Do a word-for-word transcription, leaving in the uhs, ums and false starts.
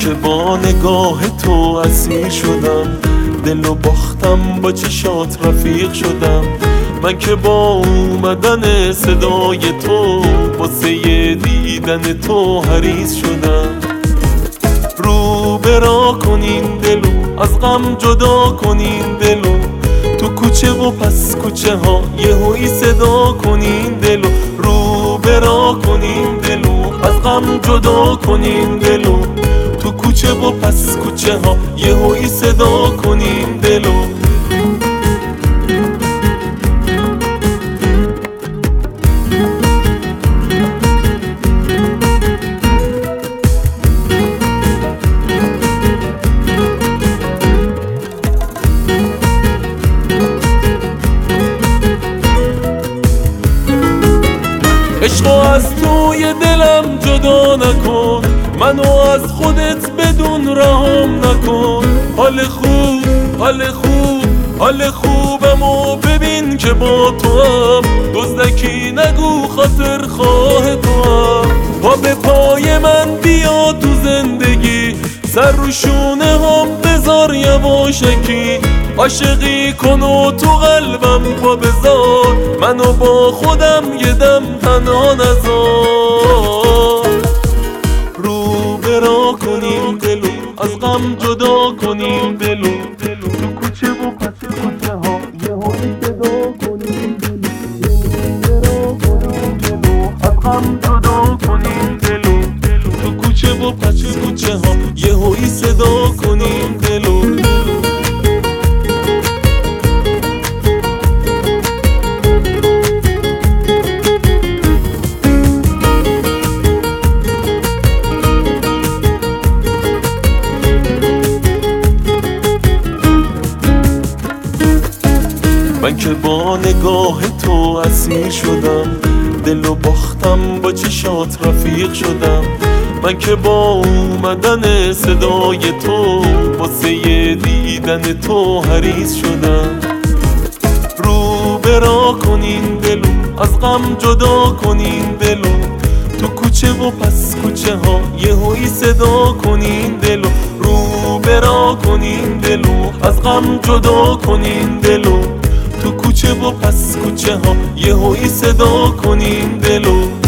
که با نگاه تو اسیر شدم، دل و باختم با چشات رفیق شدم. من که با اومدن صدای تو واسه دیدن تو حریص شدم. رو برا کنین دلو، از غم جدا کنین دلو، تو کوچه و پس کوچه ها یهویی صدا کنین دلو. رو برا کنین دلو، از غم جدا کنین دلو، تو کوچه و پس کوچه ها یهویی صدا کنین دلو. عشقو از توی دلم جدا نکن، منو از خودت بدون رهام نکن. حال خوب حال خوب حال خوبمو ببین که با تو هم، دزدکی نگو خاطر خواه تو هم. پا به پای من بیا تو زندگی، سر رو شونه هم بذار یواشکی. عاشقی کن و تو قلبم پا بذار، منو با خودم یه دم تنها نذار. رو برا کنیم دلو، از غم جدا کنیم دلو، تو کوچه و پس کوچه ها یهویی صدا کنیم دلو. از غم جدا کنیم دلو، تو کوچه و پس کوچه ها یهویی صدا کنیم دلو. من که با نگاه تو اسیر شدم، دل و باختم با چشات رفیق شدم. من که با اومدن صدای تو واسه دیدن تو حریص شدم. رو برا کنین دلو، از غم جدا کنین دلو، تو کوچه و پس کوچه ها یهویی صدا کنین دلو. رو برا کنین دلو، از غم جدا کنین دلو، تو کوچه و پس کوچه ها یهویی صدا کنین دلو.